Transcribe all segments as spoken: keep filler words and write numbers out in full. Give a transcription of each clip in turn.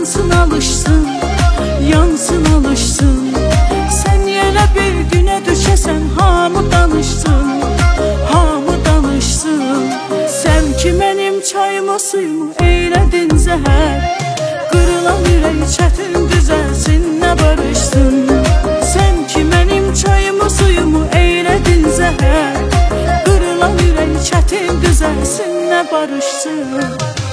yansın alışsın, yansın alışsın. Sen yerə bir günə düşəsən, hamı danışsın, hamı danışsın. Sen ki mənim çayımı suyumu eylədin zəhər, qırılan ürək çətin düzəlsin, nə barışsın. Sen ki mənim çayımı suyumu eylədin zəhər, qırılan ürək çətin düzəlsin, nə barışsın.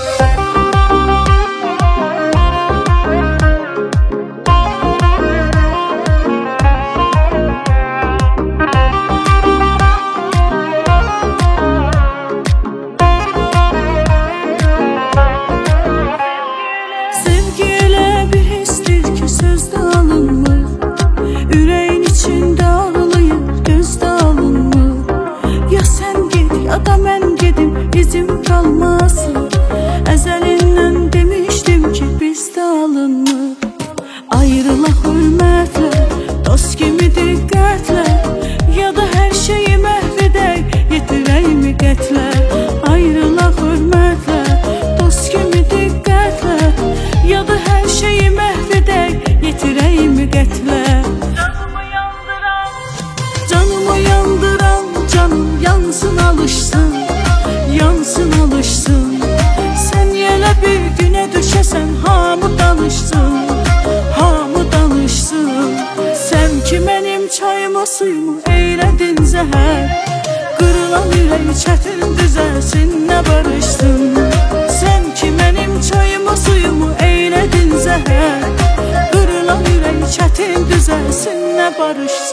Əzəlindən demişdim ki, bizdə alınmır. Ayrılaq hörmətlə, dost kimi diqqətlə, ya da hər şeyi məhv edək, yetirəymi qətlə. Ayrılaq hörmətlə, dost kimi diqqətlə, ya da hər şeyi məhv edək, yetirəymi qətlə. Canımı yandıran, canımı yandıran, canım yansın alışsın, yansın alışsın. Bir günə düşəsən, hamı danışsın, hamı danışsın. Sen ki mənim çayımı suyumu eylədin zəhər, qırılan ürək çətin düzəlsin, nə barışsın. Sen ki mənim çayımı suyumu eylədin zəhər, qırılan ürək çətin düzəlsin, nə barışsın.